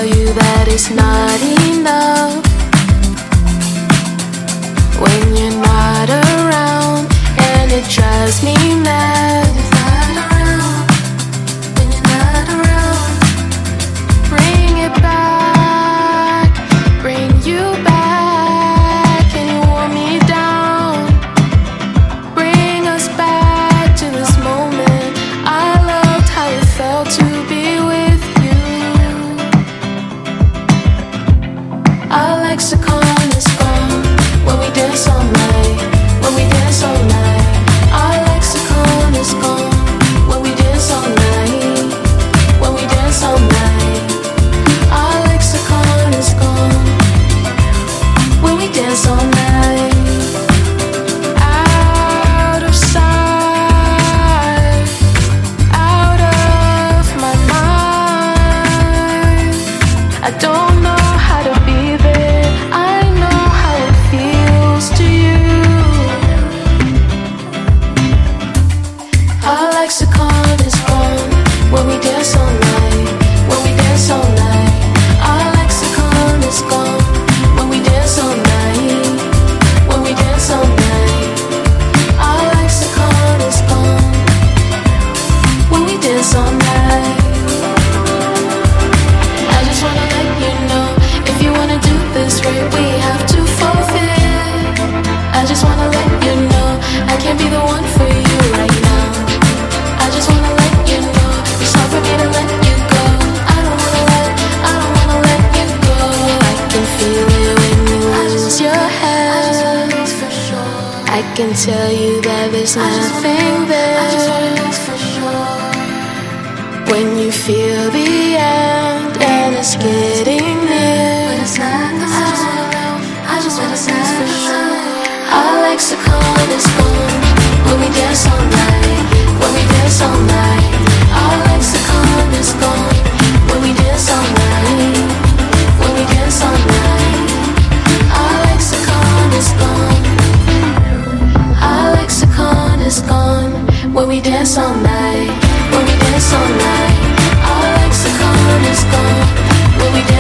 tell you that it's not enough when you're not around, and it drives me mad. When you're not around, bring it back, bring you back, and you want me down. Bring us back to this moment. I loved how it felt to be with you. Our lexicon is gone when we dance all night, when we dance all night. Our lexicon is gone when we dance all night, when we dance all night. Our lexicon is gone when we dance all night. Out of sight, out of my mind. I don't know how to be there. I know how it feels to you. Our lexicon is gone when we dance all night, when we dance all night. Our lexicon is gone when we dance all night, when we dance all night. Our lexicon is gone when we dance all night. I just wanna let you know, if you wanna do this right, we have to forfeit. I just wanna let you know, I can't be the one for you right now. I just wanna let you know, it's hard for me to let you go. I don't wanna let you go. I can feel it when you lose your head. I can tell you that there's nothing there. When you feel the end and it's getting near, I just wanna dance for sure. Our lexicon is gone when we dance all night, when we dance all night. Our lexicon is gone when we dance all night, when we dance all night. Our lexicon is gone. Our lexicon is gone when we dance all night, when we dance all night. Our lexicon is gone when we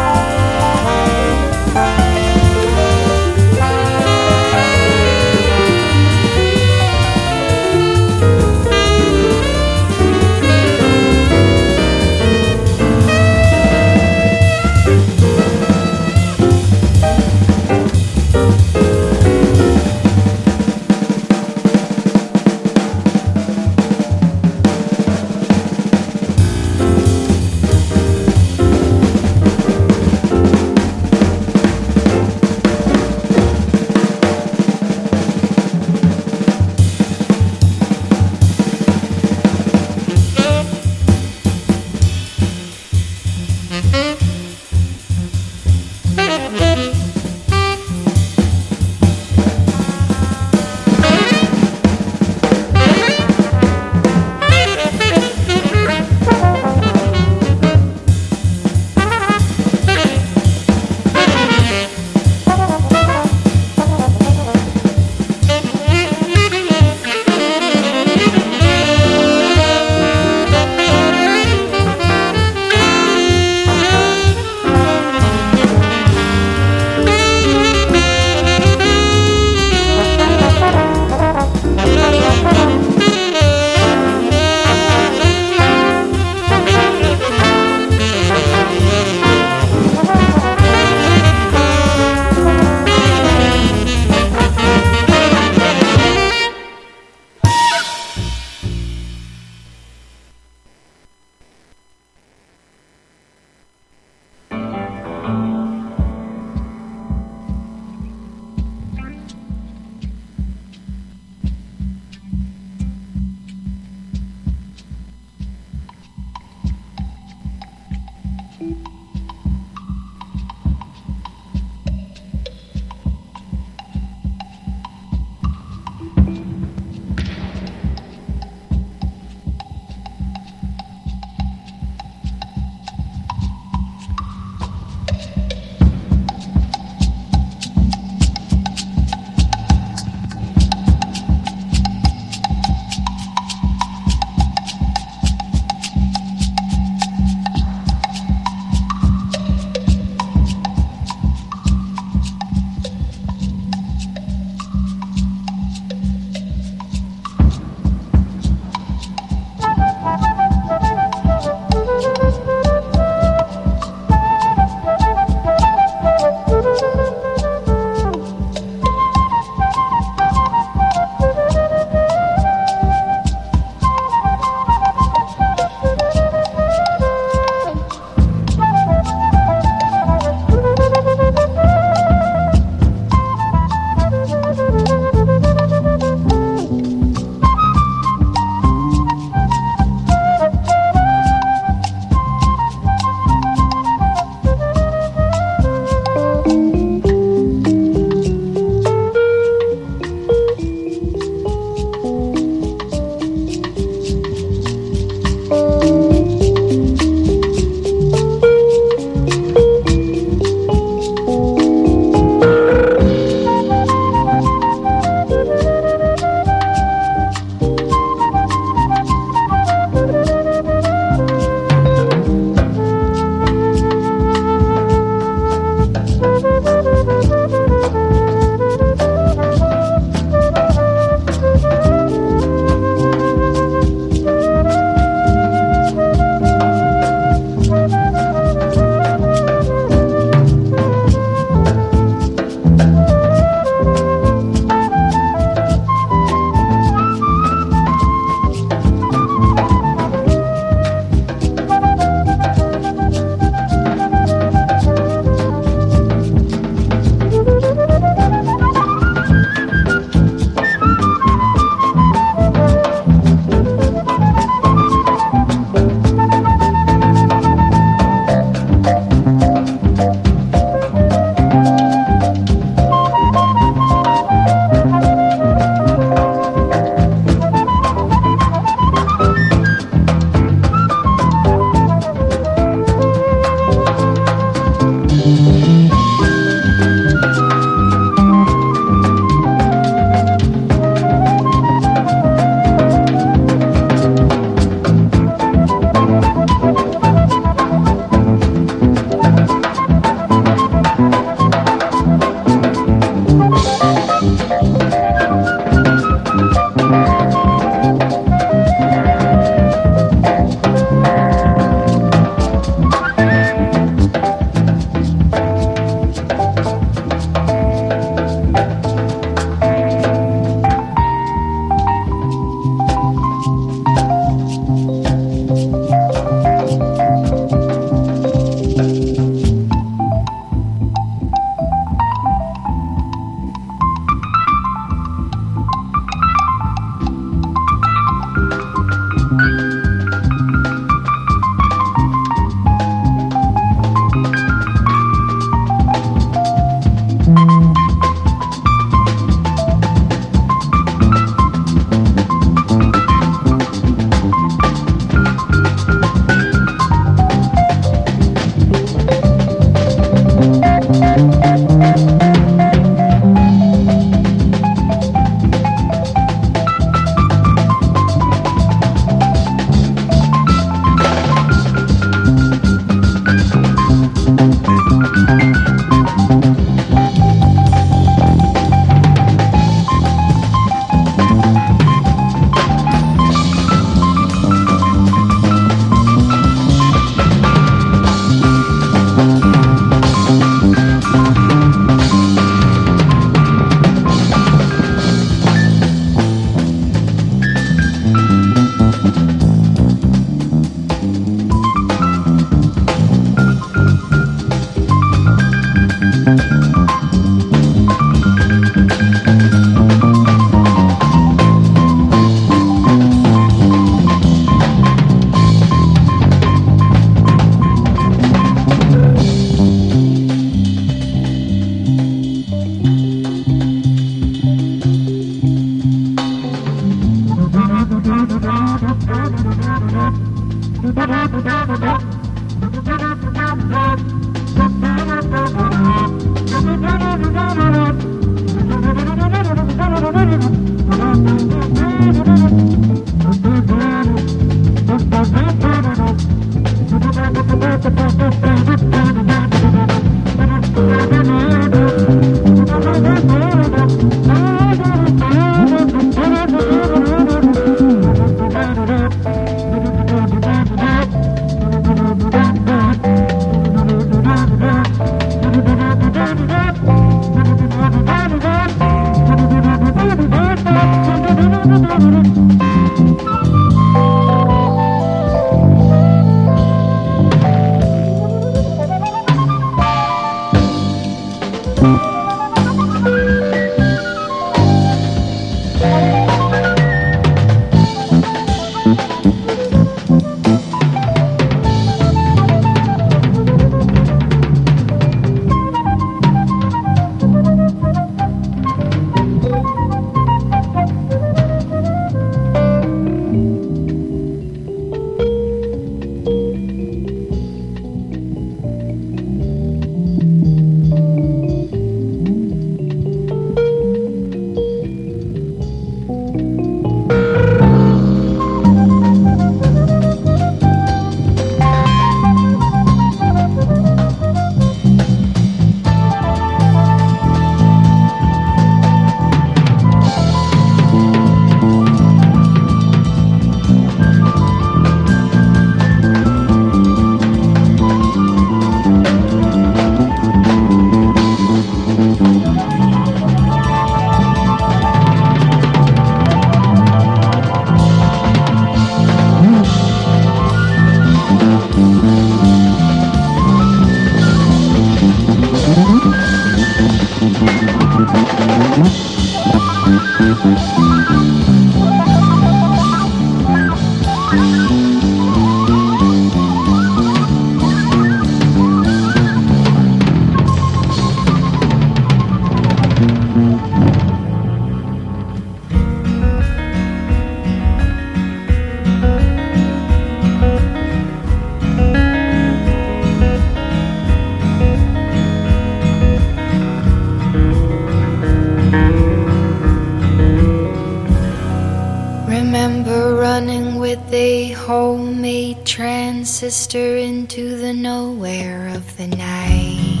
Transistor into the nowhere of the night.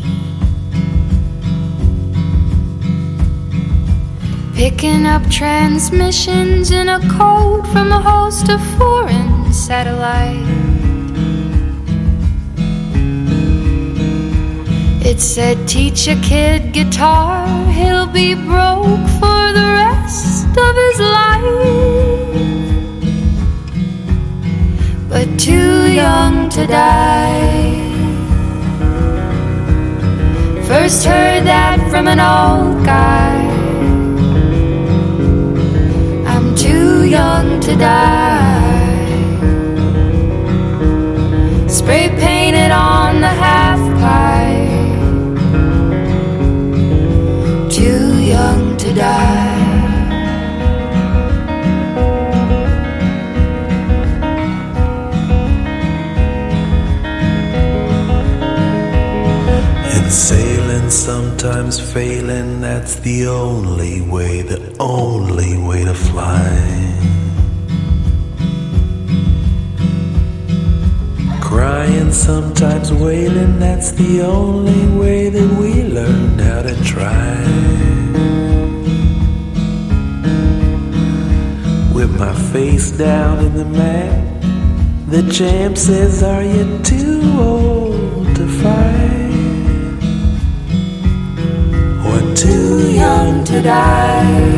Picking up transmissions in a code from a host of foreign satellites. It said, teach a kid guitar, he'll be broke for the rest of his life. But too young to die. First heard that from an old guy. I'm too young to die. Spray painted on the half pipe. Too young to die. Sailing, sometimes failing, that's the only way to fly. Crying, sometimes wailing, that's the only way that we learn how to try. With my face down in the mat, the champ says, are you too old to fight? Too young to die.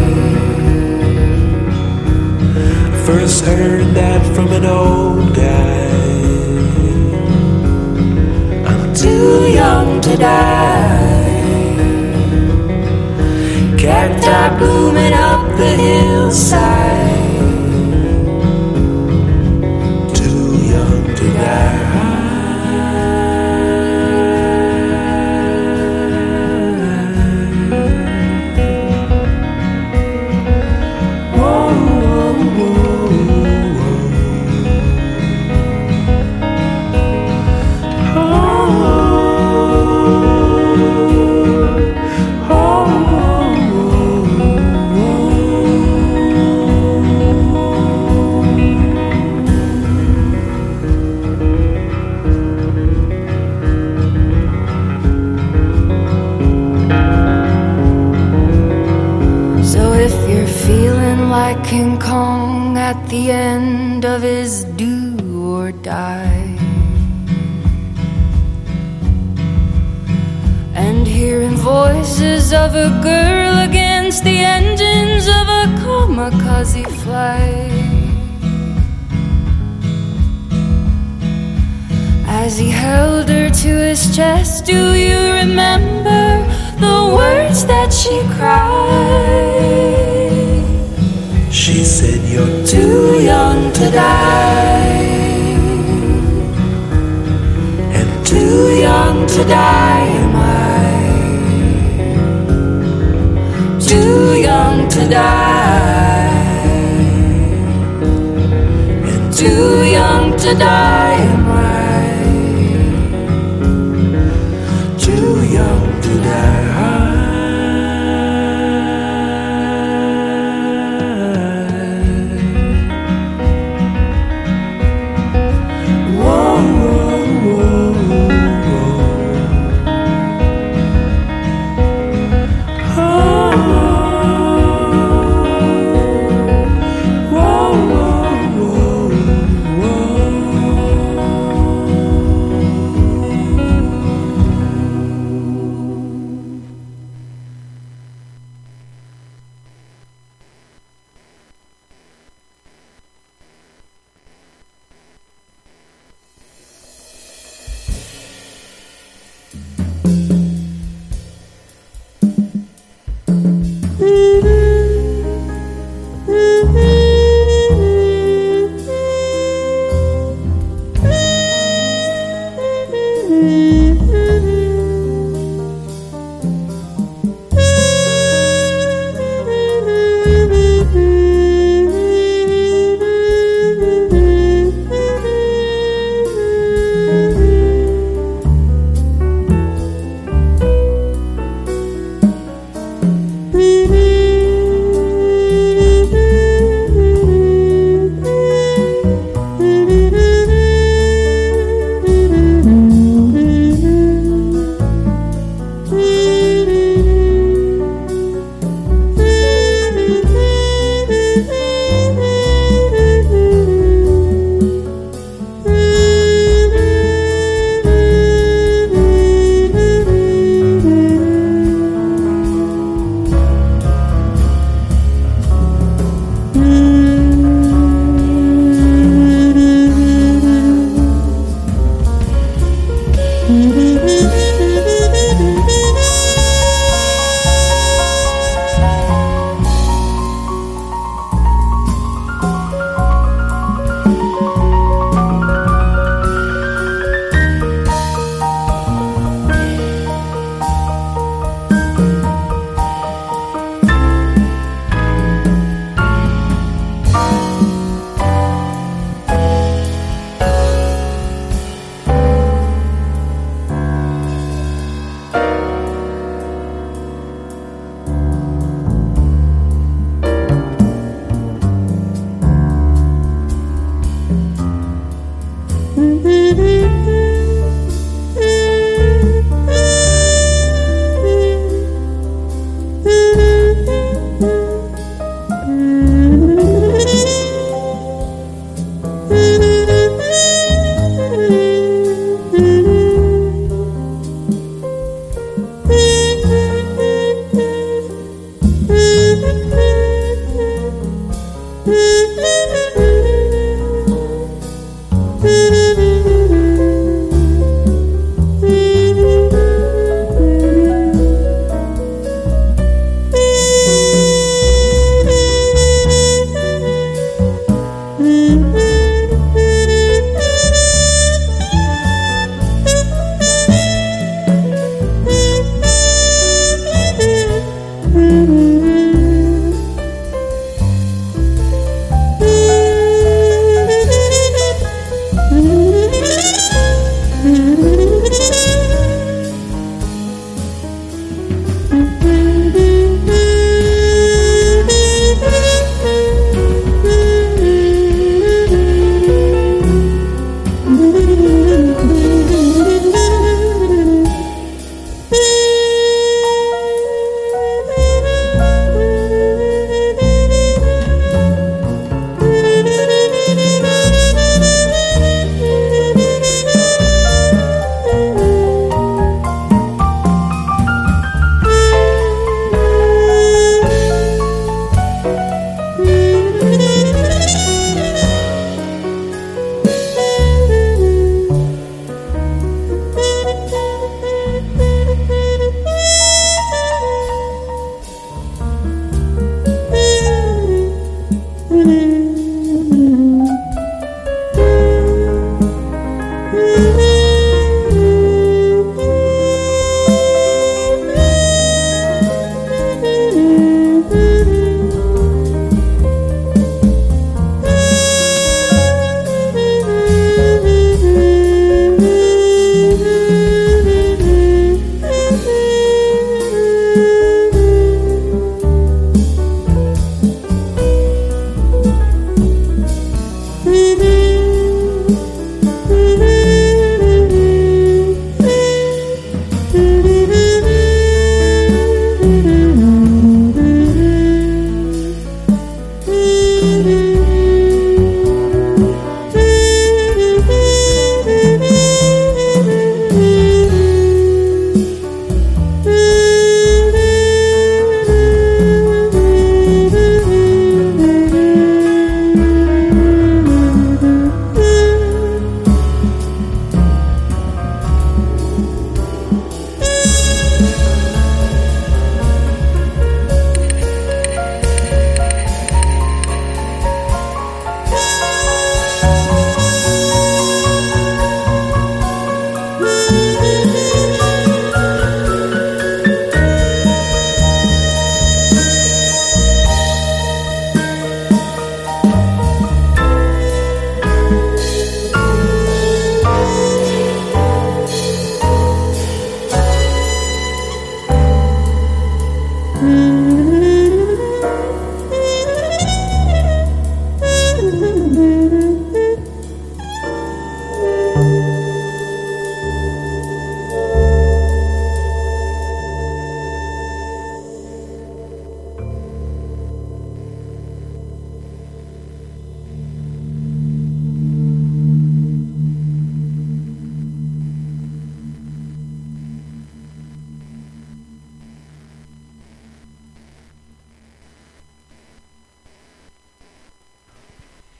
First heard that from an old guy. I'm too young to die. the hillside, too young to die. Like King Kong at the end of his do or die, and hearing voices of a girl against the engines of a kamikaze flight, as he held her to his chest. Do you remember the words that she cried? She said, you're too young to die, and too young to die am I, too young to die, and too young to die am I, too young to die.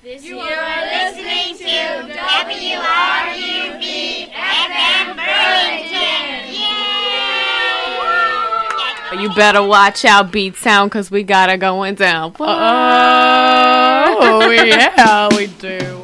You are listening to WRUV FM Burlington. Yeah! You better watch out, Beat Sound, because we got it going down. Oh, yeah, we do.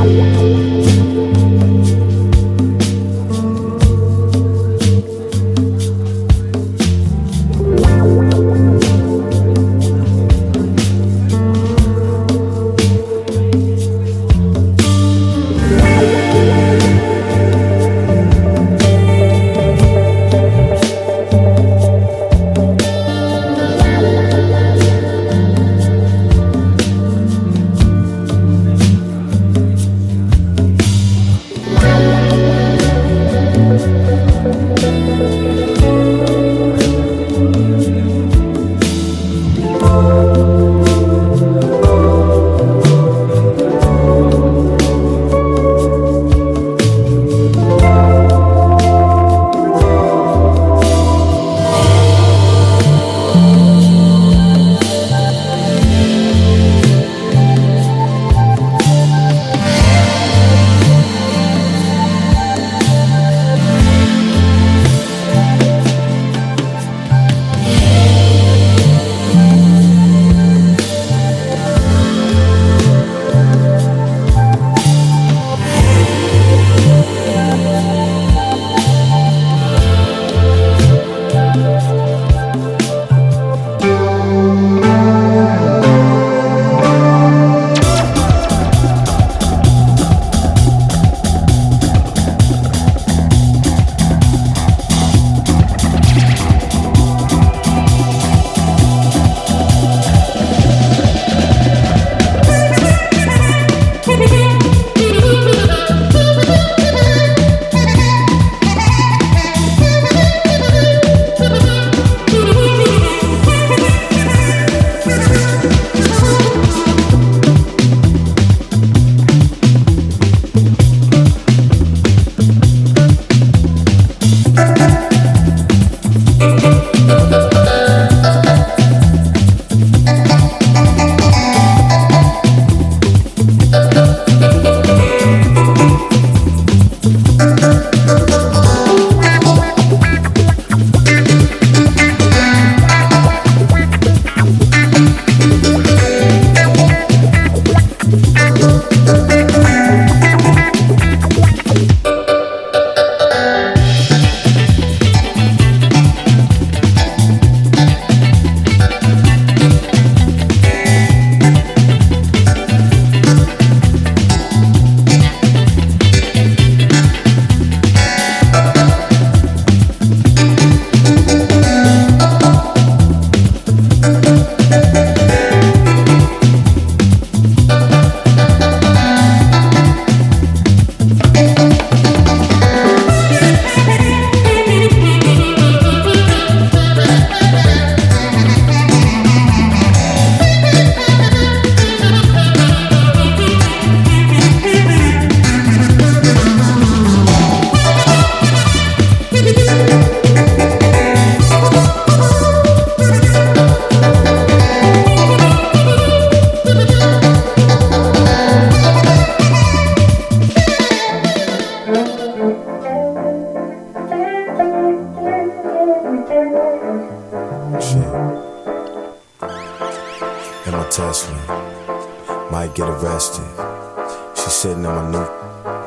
might get arrested. She's sitting on my new,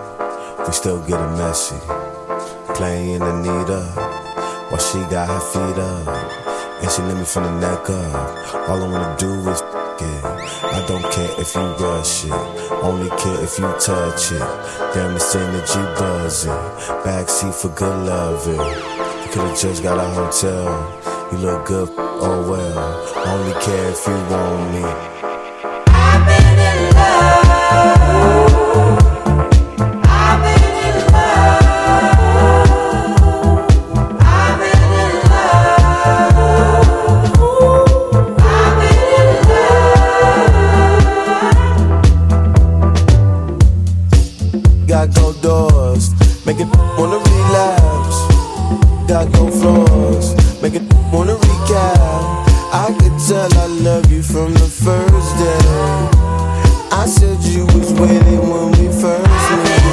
we still getting messy. Playing Anita while she got her feet up, and she let me from the neck up. All I wanna do is it. I don't care if you rush it, only care if you touch it. Damn, this energy buzzing, backseat for good loving. You could've just got a hotel, you look good, oh well. Only care if you want me. I've been in love. Got go doors, make it wanna relapse. Got go floors, make it wanna recap. I could tell I love you from the first day. I said you with it when we first meet.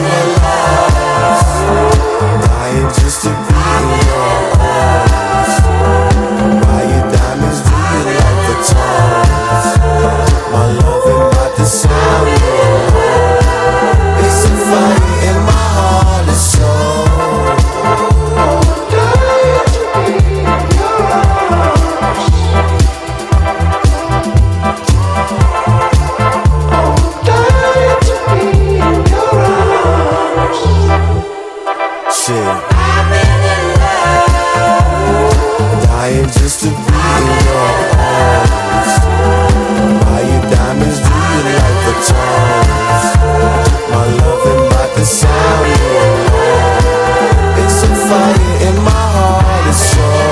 Dying just to be in your arms. Buy your diamonds, do you like the tones? My love ain't about to sound your alarm. It's a fire in my heart and soul. Dying just to be in your arms. Buy your diamonds, do you like the tones? My love ain't about to sound your alarm. It's a fire in my heart and soul.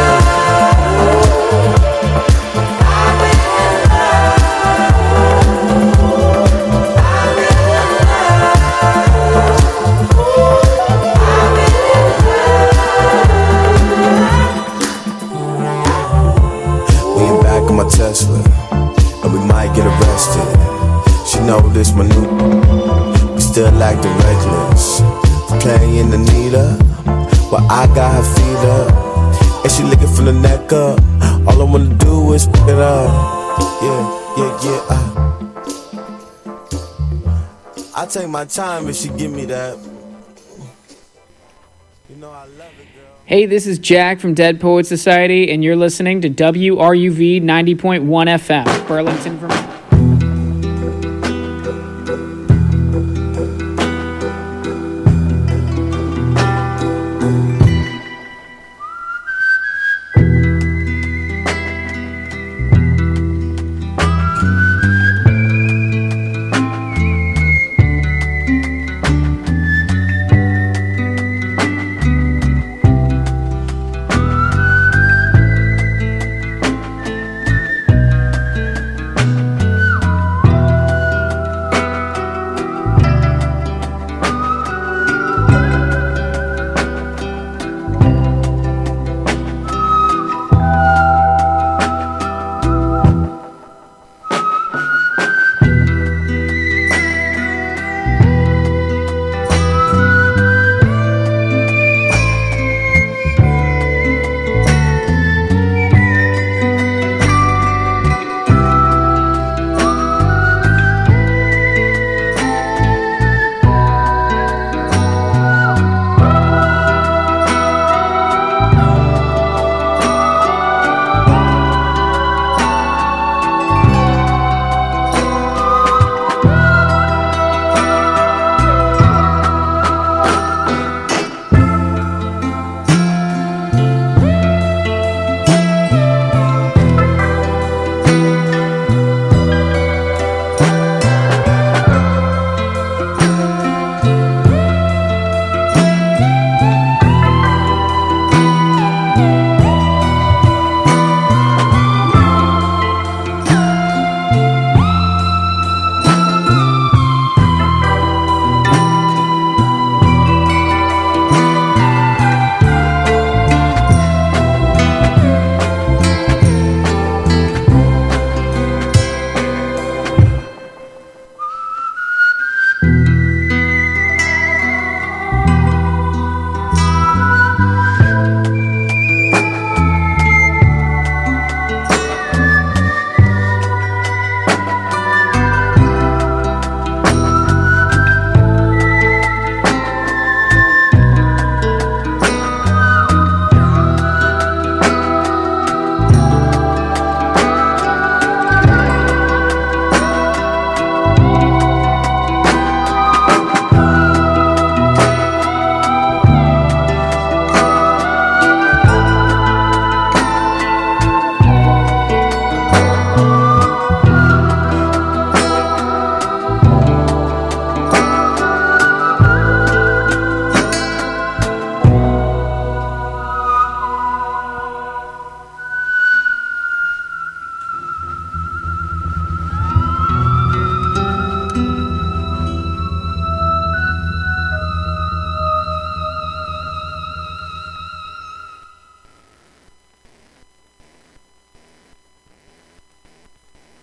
My Tesla, and we might get arrested. She know this my new. We still acting reckless. Playing Anita, but I got her feet up, and she licking from the neck up. All I wanna do is pick it up. Yeah. I take my time if she give me that. You know I love it, girl. Hey, this is Jack from Dead Poets Society, and you're listening to WRUV 90.1 FM, Burlington, Vermont.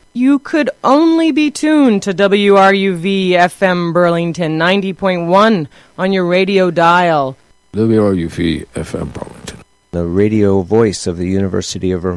You could only be tuned to WRUV FM Burlington 90.1 on your radio dial. WRUV FM Burlington, the radio voice of the University of Vermont.